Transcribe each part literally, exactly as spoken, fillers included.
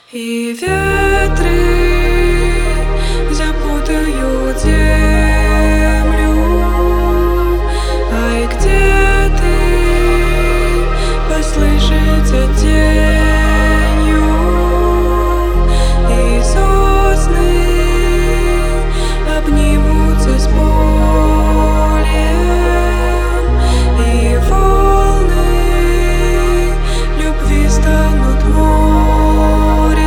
И ветры запутают землю. Ай, где ты? Послышится тенью. И сосны обнимутся с полем. И волны любви станут морем.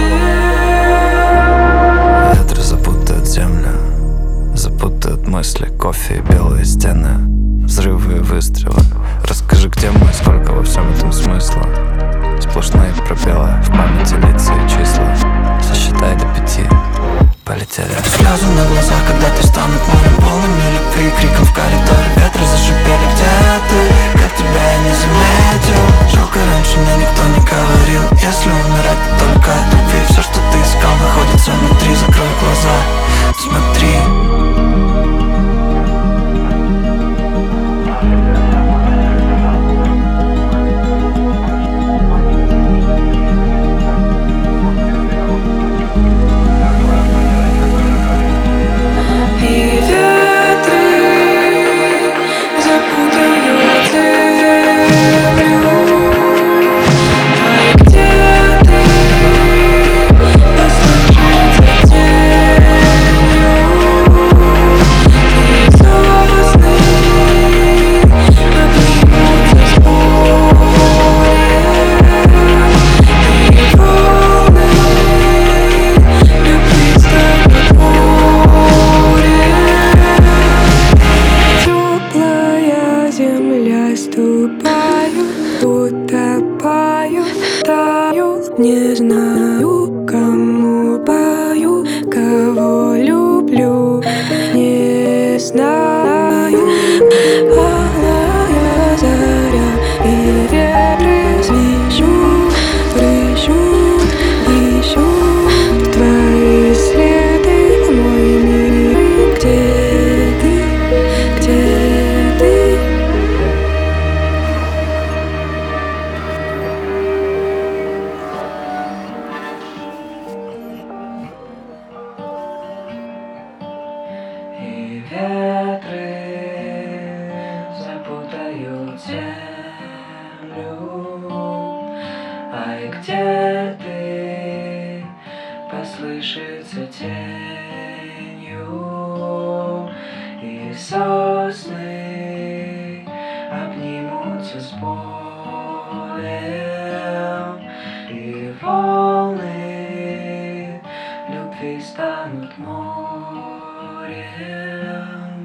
Ветры запутают землю, запутают мысли, кофе и белые стены, взрывы и выстрелы. Расскажи, где мы, сколько во всем этом смысла. Сплошные пробелы, в памяти лица и числа. Сосчитай до пяти, полетели. Слезы на глазах, когда ты станут морем, полными любви, криком в коридоре. Ветры зашипели, где ты? Как тебя я не заметил. Жалко, раньше мне никто не говорил, если умирать, то только от любви. Все, что ты искал, находится внутри. Закрой глаза, смотри. Ступаю, утопаю, таю, не знаю, кому пою, кого люблю, не знаю. Алая заря и ветры свищут, рыщут, ищут твои следы, мой мир, где ты, где ты? И ветры запутают землю. Ай, где ты? Послышится тенью. И сосны обнимутся с полем. И волны любви станут морем.